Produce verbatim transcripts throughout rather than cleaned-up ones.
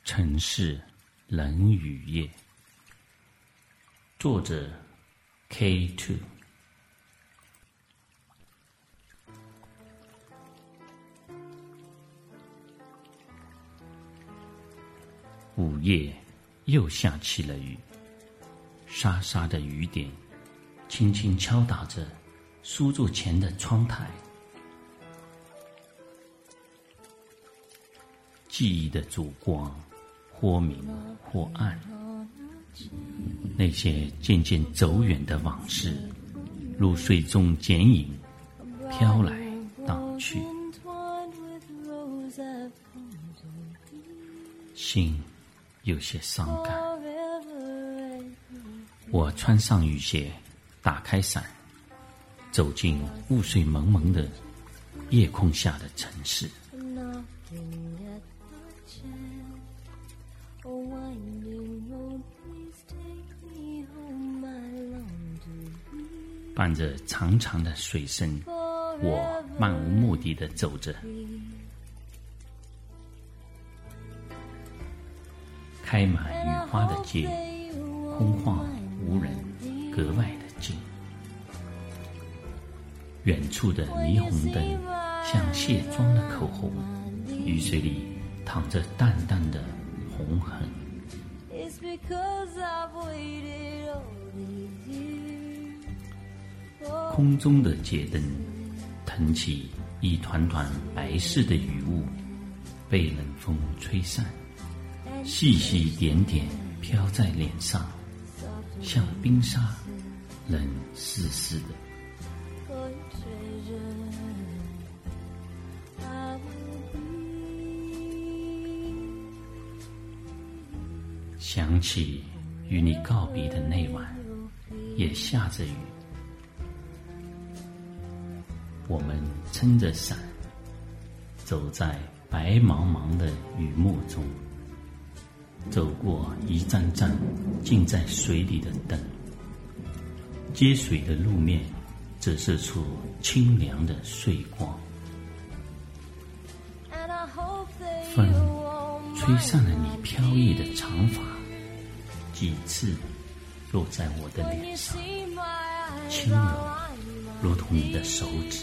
城市冷雨夜，作者 K 二。午夜又下起了雨，沙沙的雨点轻轻敲打着书桌前的窗台，记忆的烛光或明或暗，那些渐渐走远的往事如水中剪影，飘来荡去，心有些伤感。我穿上雨鞋，打开伞，走进雾水蒙蒙的夜空下的城市。伴着长长的水声，我漫无目的地走着。开满雨花的街，空旷无人，格外的静。远处的霓虹灯像卸妆的口红，雨水里淌着淡淡的红痕。空中的街灯腾起一团团白色的雨雾，被冷风吹散，细细点点飘在脸上，像冰沙，冷丝丝的。想起与你告别的那晚，也下着雨，我们撑着伞，走在白茫茫的雨幕中，走过一盏盏浸在水里的灯，接水的路面折射出清凉的碎光。风吹散了你飘逸的长发，几次落在我的脸上，轻柔如同你的手指。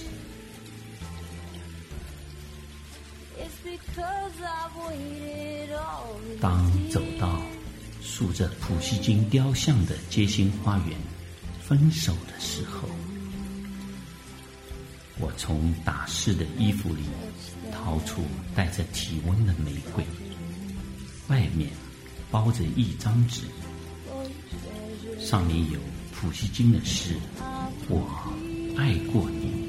当走到竖着普希金雕像的街心花园分手的时候，我从打湿的衣服里掏出带着体温的玫瑰，外面包着一张纸，上面有普希金的诗：我爱过你。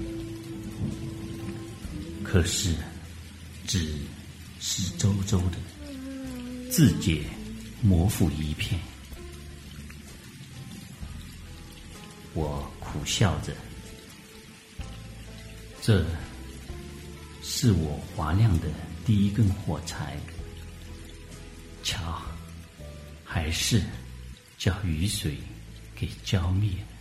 可是纸是皱皱的，字节模糊一片。我苦笑着，这是我划亮的第一根火柴，瞧，还是叫雨水给浇灭了。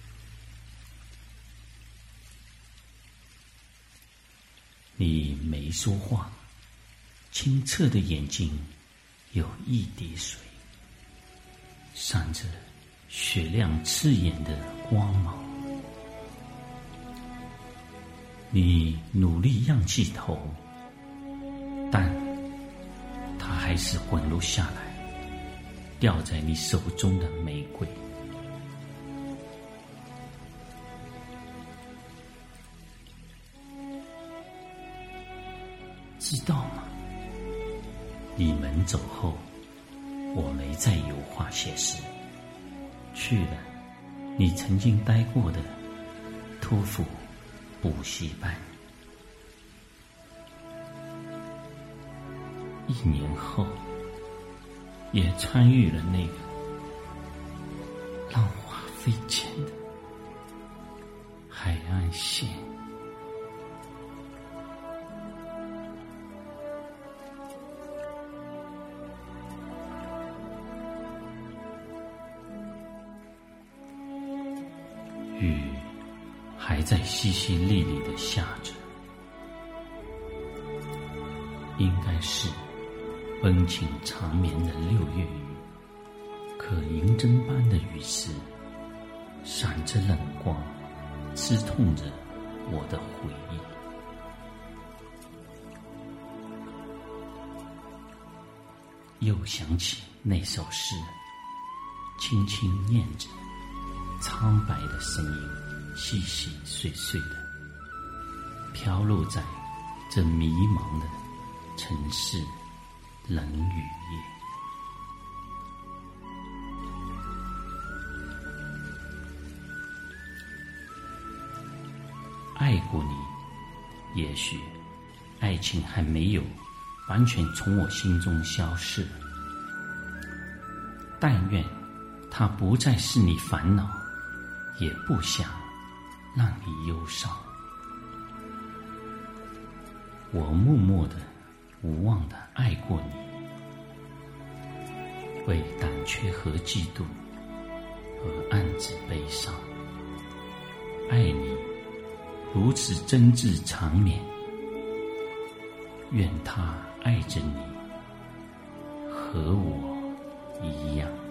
你没说话，清澈的眼睛有一滴水，闪着雪亮刺眼的光芒。你努力仰起头，但它还是滚落下来，掉在你手中的玫瑰。知道吗？你们走后，我没再油画写诗，去了你曾经待过的托福补习班。一年后，也参与了那个浪花飞溅的海岸线。雨还在淅淅沥沥地下着，应该是温情长绵的六月雨，可银针般的雨丝，闪着冷光，刺痛着我的回忆。又想起那首诗，轻轻念着，苍白的声音细细碎碎的飘落在这迷茫的城市冷雨夜。爱过你，也许爱情还没有完全从我心中消逝，但愿它不再是你烦恼，也不想让你忧伤。我默默的无望的爱过你，为胆怯和嫉妒而暗自悲伤。爱你如此真挚长绵，愿他爱着你，和我一样。